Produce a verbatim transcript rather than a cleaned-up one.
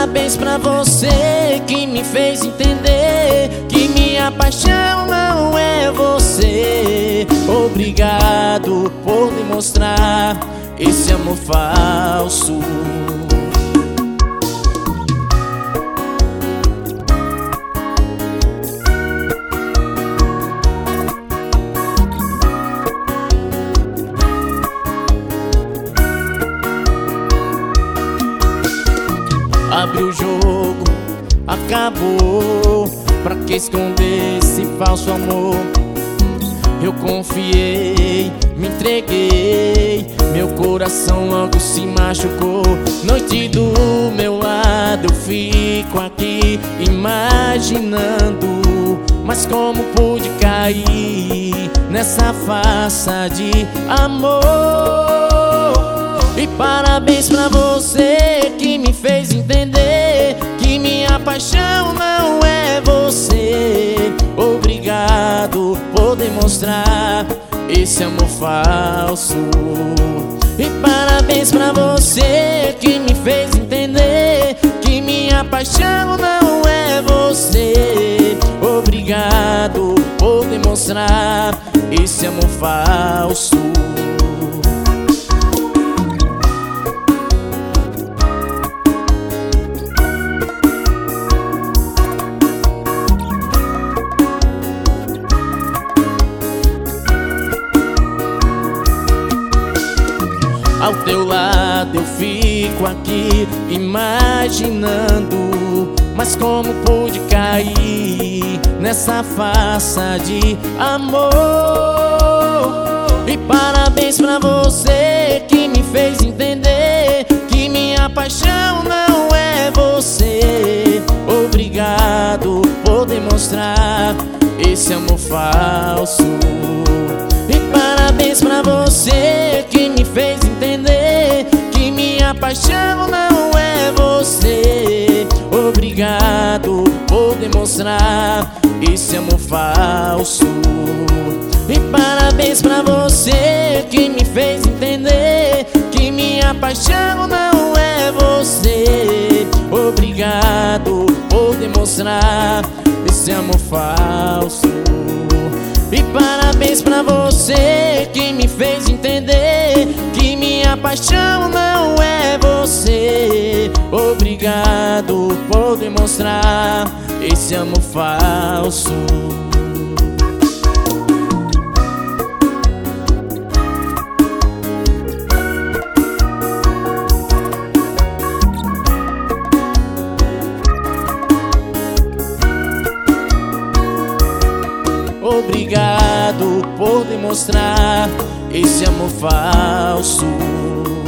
parabéns pra você que me fez entender que minha paixão não é você. Obrigado por demonstrar esse amor falso. Abre o jogo, acabou. Pra que esconder esse falso amor? Eu confiei, me entreguei, meu coração logo se machucou. Noite do meu lado eu fico aqui imaginando, mas como pude cair nessa farsa de amor? E parabéns pra você que me fez entender que minha paixão não é você. Obrigado por demonstrar esse amor falso. E parabéns pra você que me fez entender que minha paixão não é você. Obrigado por demonstrar esse amor falso. Ao teu lado eu fico aqui imaginando, mas como pude cair nessa farsa de amor? E parabéns pra você que me fez entender que minha paixão não é você. Obrigado por demonstrar esse amor falso. E parabéns pra você que me fez entender que minha paixão não é você. Obrigado por demonstrar esse amor falso. E parabéns pra você que me fez entender que minha paixão não é você. Obrigado por demonstrar esse amor falso. E parabéns pra você que me fez entender que minha paixão não é você. Obrigado por demonstrar esse amor falso. Obrigado por demonstrar esse amor falso.